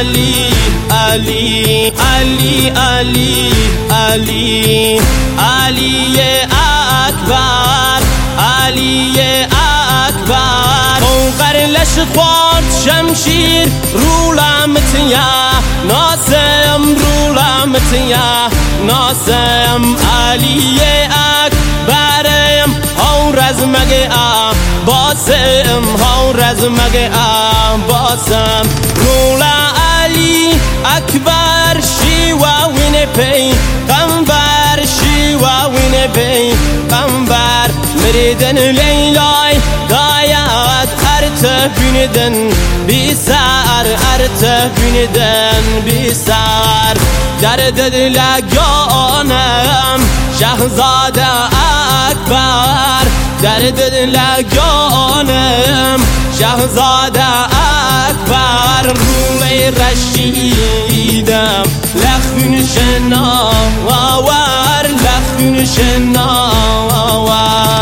علی علی علی علی علی علی اکبر علی اکبر فوق لشخوار شمشیر رو لامتیا ناسم رو لامتیا ناسم علی اکبرم هاو رزمگه باسم هاو رزمگه باسم رولا علی اکبر شیوا وین پی قنبر شیوا وین پی قنبر مریدن لیلای دایات ارت بیندن بیسار ارت بیندن بیسار درد دل گانم شهزاده اکبر درد دل گانم شهزاده اکبر روی رشیدم لخون شناور لخون شناور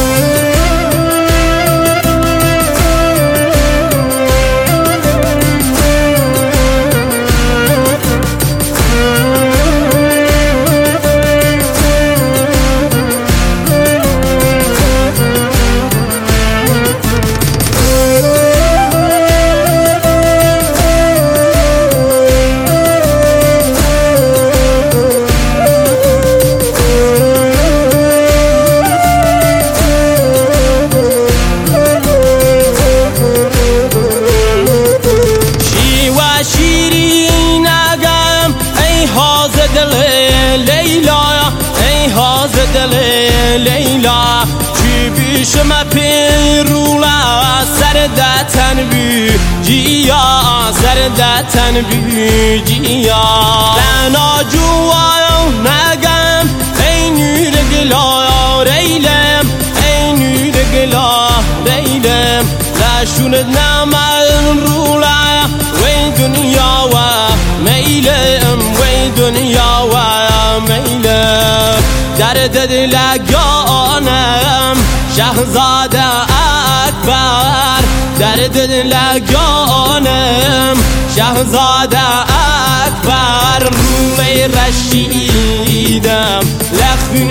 لیلا چی بیشم پیرولا سردتن بی جیا سردتن بی جیا لنا جوایا نگم ای نور گلا ریلم ای نور گلا ریلم لشوند نمال رولا وی دنیا و میلم وی دنیا و میلم درد دل گانم شهزاده اکبر درد دل گانم شهزاده اکبر روی رشیدم لخون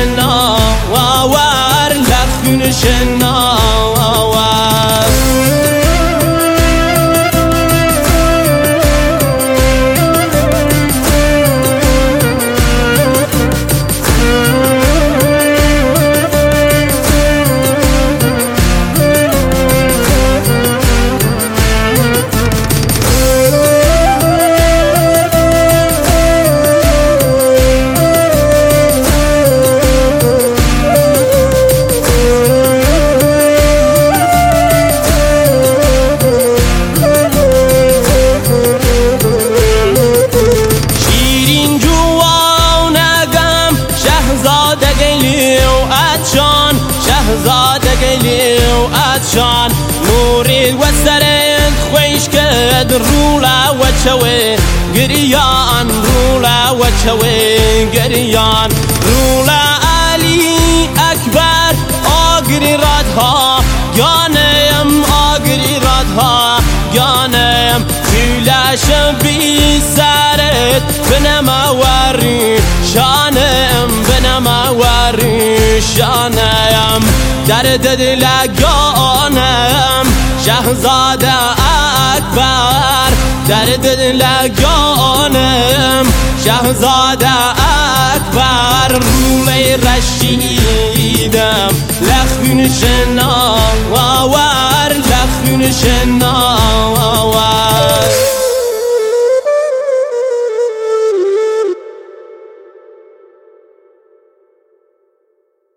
شناور لخون شناور شان نوري وسرت خويش كد رولا وشوي قريان رولا وشوي قريان رولا علي أكبر أقري رادها جانم أقري رادها جانم كلا شبي سارت بنما وري شانم بنما وري شانم درد دل گانم شهزاده اکبر درد دل گانم شهزاده اکبر روی رشیدم لخون شناور لخون شناور